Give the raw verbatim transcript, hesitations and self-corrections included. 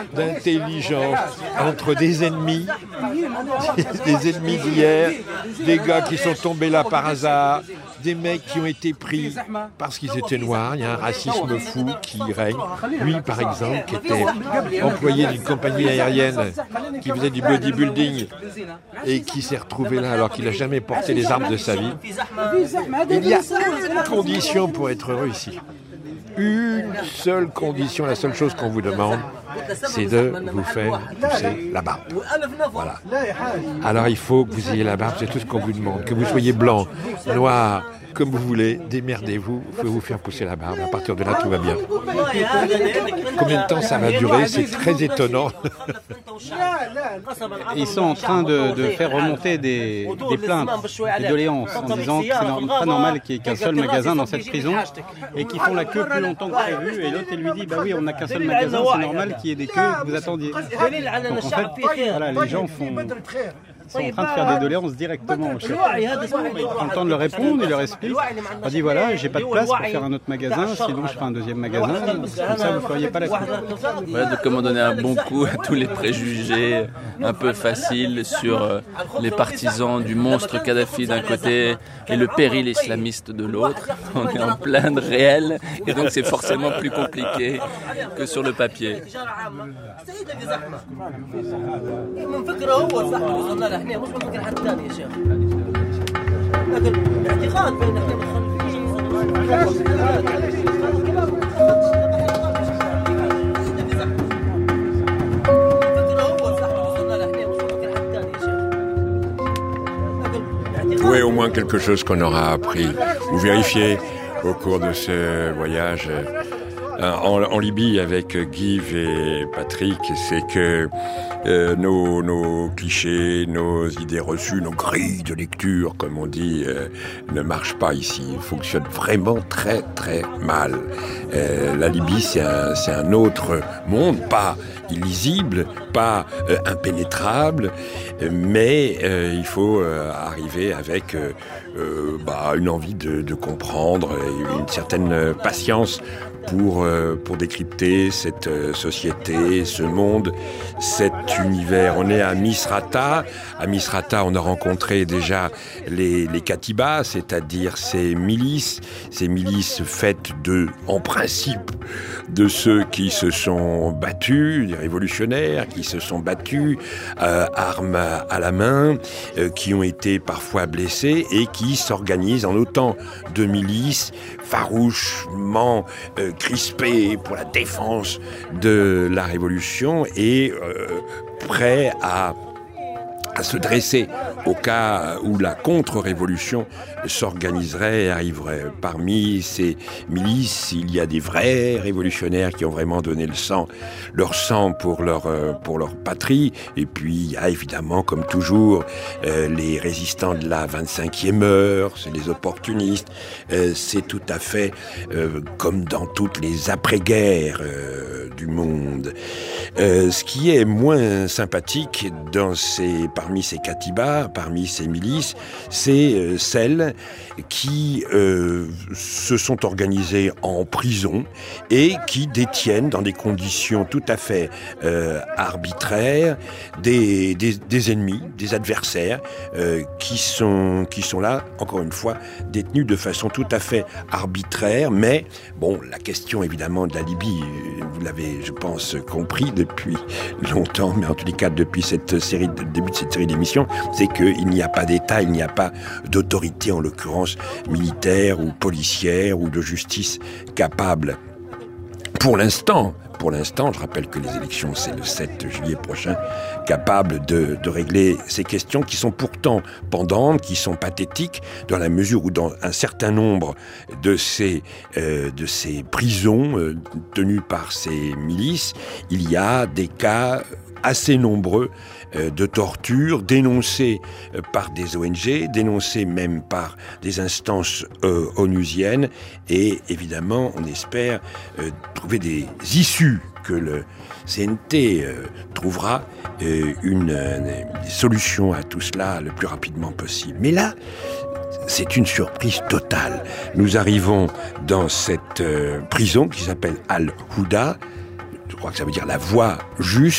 d'intelligence entre des ennemis, des ennemis d'hier, des gars qui sont tombés là par hasard, des mecs qui ont été pris parce qu'ils étaient noirs. Il y a un racisme fou qui règne. Lui, par exemple, qui était employé d'une compagnie aérienne qui faisait du bodybuilding et qui s'est retrouvé là alors qu'il n'a jamais porté les armes de sa vie. Il y a une condition pour être heureux ici. Une seule condition, la seule chose qu'on vous demande, c'est de vous faire pousser la barbe. Voilà. Alors il faut que vous ayez la barbe, c'est tout ce qu'on vous demande. Que vous soyez blanc, noir, comme vous voulez, démerdez-vous, il faut vous faire pousser la barbe. À partir de là, tout va bien. Combien de temps ça va durer? C'est très étonnant. Ils sont en train de, de faire remonter des, des plaintes, des doléances, en disant que c'est no- pas normal qu'il n'y ait qu'un seul magasin dans cette prison et qu'ils font la queue plus longtemps que prévu. Et l'autre, il lui dit, bah oui, on n'a qu'un seul magasin, c'est normal qu'il y ait des queues que vous attendiez. Donc en fait, voilà, les gens font... sont en train de faire des doléances directement au chef. Il prend le temps de leur répondre, il leur explique. On dit voilà, j'ai pas de place pour faire un autre magasin, sinon je ferai un deuxième magasin. Comme ça, vous ne feriez pas la queue. Voilà, de comment donner un bon coup à tous les préjugés un peu faciles sur euh, les partisans du monstre Kadhafi d'un côté et le péril islamiste de l'autre. On est en plein réel et donc c'est forcément plus compliqué que sur le papier. احنا مش ممكن حد ثاني يا شيخ لكن الاعتقاد بان احنا Oui, au moins quelque chose qu'on aura appris ou vérifié au cours de ce voyage en, en Libye avec Guy et Patrick, c'est que Euh, nos, nos clichés, nos idées reçues, nos grilles de lecture, comme on dit, euh, ne marchent pas ici. Ils fonctionnent vraiment très très mal. Euh, la Libye, c'est un, c'est un autre monde, pas illisible, pas euh, impénétrable, mais euh, il faut euh, arriver avec euh, euh, bah, une envie de, de comprendre et une certaine patience pour euh, pour décrypter cette euh, société, ce monde, cet univers. On est à Misrata. À Misrata, on a rencontré déjà les les Katibas, c'est-à-dire ces milices, ces milices faites de, en principe, de ceux qui se sont battus, des révolutionnaires qui se sont battus, euh, armes à la main, euh, qui ont été parfois blessés et qui s'organisent en autant de milices farouchement euh, crispés pour la défense de la révolution et euh, prêts à à se dresser au cas où la contre-révolution s'organiserait et arriverait. Parmi ces milices, il y a des vrais révolutionnaires qui ont vraiment donné le sang, leur sang pour leur pour leur patrie. Et puis il y a évidemment, comme toujours, euh, les résistants de la vingt-cinquième heure, c'est les opportunistes. Euh, c'est tout à fait euh, comme dans toutes les après-guerres euh, du monde. Euh, ce qui est moins sympathique dans ces parmi ces katibas, parmi ces milices, c'est euh, celles qui euh, se sont organisées en prison et qui détiennent dans des conditions tout à fait euh, arbitraires des, des, des ennemis, des adversaires euh, qui sont, qui sont là, encore une fois, détenus de façon tout à fait arbitraire. Mais bon, la question évidemment de la Libye, vous l'avez, je pense, compris depuis longtemps, mais en tous les cas depuis cette série, le début de cette série d'émissions, c'est qu'il n'y a pas d'État, il n'y a pas d'autorité, en l'occurrence militaire ou policière ou de justice capable. Pour l'instant, pour l'instant, je rappelle que les élections, c'est le sept juillet prochain, capable de, de régler ces questions qui sont pourtant pendantes, qui sont pathétiques, dans la mesure où dans un certain nombre de ces, euh, de ces prisons euh, tenues par ces milices, il y a des cas assez nombreux euh, de torture dénoncés euh, par des O N G, dénoncés même par des instances euh, onusiennes, et évidemment on espère euh, trouver des issues, que le C N T euh, trouvera euh, une, une solution à tout cela le plus rapidement possible. Mais là, c'est une surprise totale. Nous arrivons dans cette euh, prison qui s'appelle Al-Houda, crois que ça veut dire la voie juste.